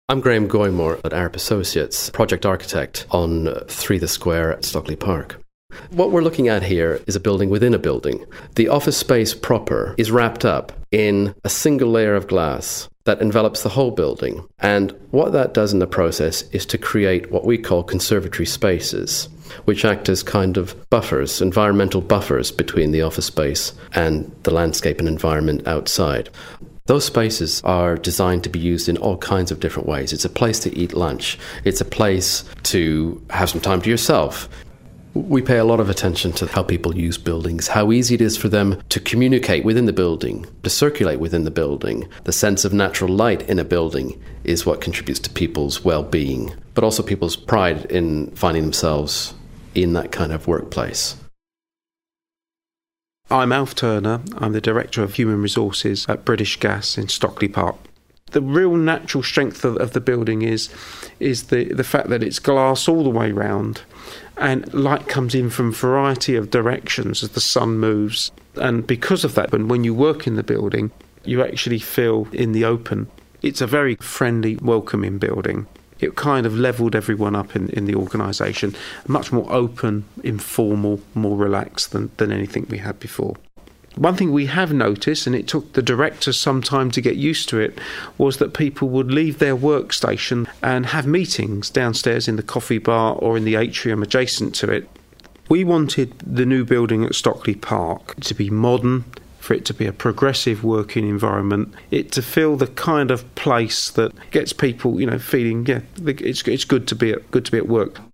I'm Graham Goymore at Arp Associates, project architect on 3 The Square at Stockley Park. What we're looking at here is a building within a building. The office space proper is wrapped up in a single layer of glass that envelops the whole building. And what that does in the process is to create what we call conservatory spaces, which act as kind of buffers, environmental buffers between the office space and the landscape and environment outside. Those spaces are designed to be used in all kinds of different ways. It's a place to eat lunch. It's a place to have some time to yourself. We pay a lot of attention to how people use buildings, how easy it is for them to communicate within the building, to circulate within the building. The sense of natural light in a building is what contributes to people's well-being, but also people's pride in finding themselves in that kind of workplace. I'm Alf Turner. I'm the Director of Human Resources at British Gas in Stockley Park. The real natural strength of the building is the fact that it's glass all the way round, and light comes in from a variety of directions as the sun moves. And because of that, when you work in the building, you actually feel in the open. It's a very friendly, welcoming building. It kind of levelled everyone up in the organisation. Much more open, informal, more relaxed than anything we had before. One thing we have noticed, and it took the directors some time to get used to it, was that people would leave their workstation and have meetings downstairs in the coffee bar or in the atrium adjacent to it. We wanted the new building at Stockley Park to be modern, for it to be a progressive working environment, it to feel the kind of place that gets people, feeling, it's good to be at work.